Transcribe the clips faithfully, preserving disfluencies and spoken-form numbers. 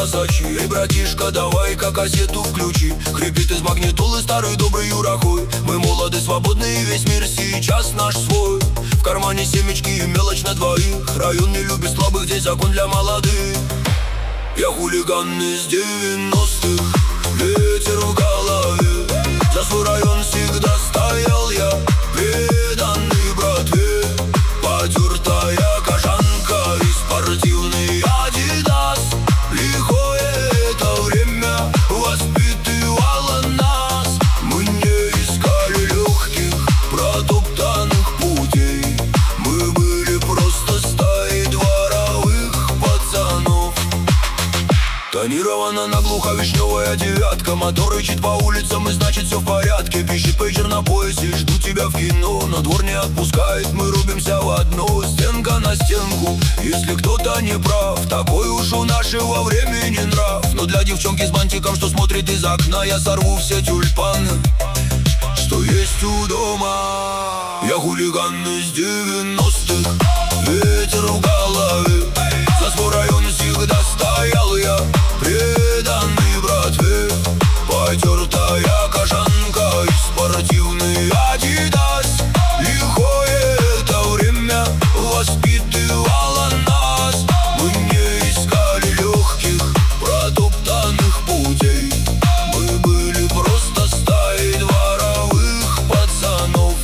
красачи. Эй, братишка, давай-ка кассету включи. Хрипит из магнитолы старый добрый Юрахой. Мы молоды, свободны, и весь мир сейчас наш свой. В кармане семечки и мелочь на двоих. Район не любит слабых, здесь закон для молодых. Я хулиган из девяностых, ветер в голове. За свой район всегда стоял я, преданный братве. Потертая кожанка и спортивный Адидас. Лихое это время воспитывало нас. Мы не искали легких, протоптанных путей. Мы были просто стаей дворовых пацанов. Тонирована наглухо вишневая девятка. Мотор рычит по улицам, и значит все в порядке. Пищит пейджер на поясе, жду тебя в кино. Но двор не отпускает, мы рубимся в одно. Стенка на стенку, если кто-то не прав. Такой уж у нашего времени нрав. Но для девчонки с бантиком, что смотрит из окна, я сорву все тюльпаны, что есть у дома. Я хулиган из девяностых, ветер в голове. За свой район всегда стоял я, преданный братве. Потертая кожанка и спортивный Адидас. Лихое это время воспитывало нас. Мы не искали легких, протоптанных путей. Мы были просто стаей дворовых пацанов.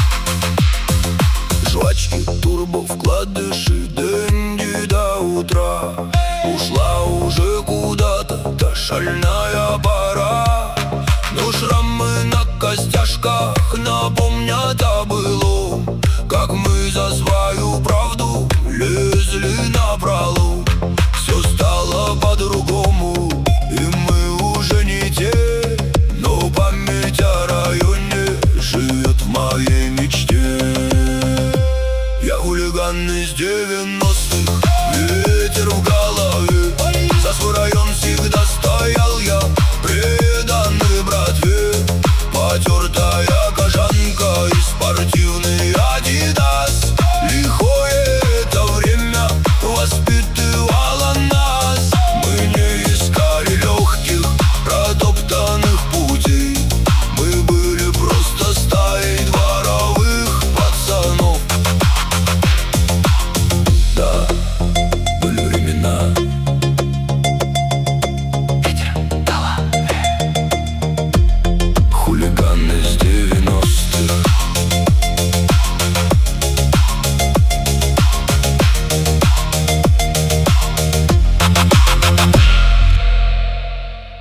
Жвачки, турбо, вкладыши, дэнди до утра. Ушла уже куда-то та шальная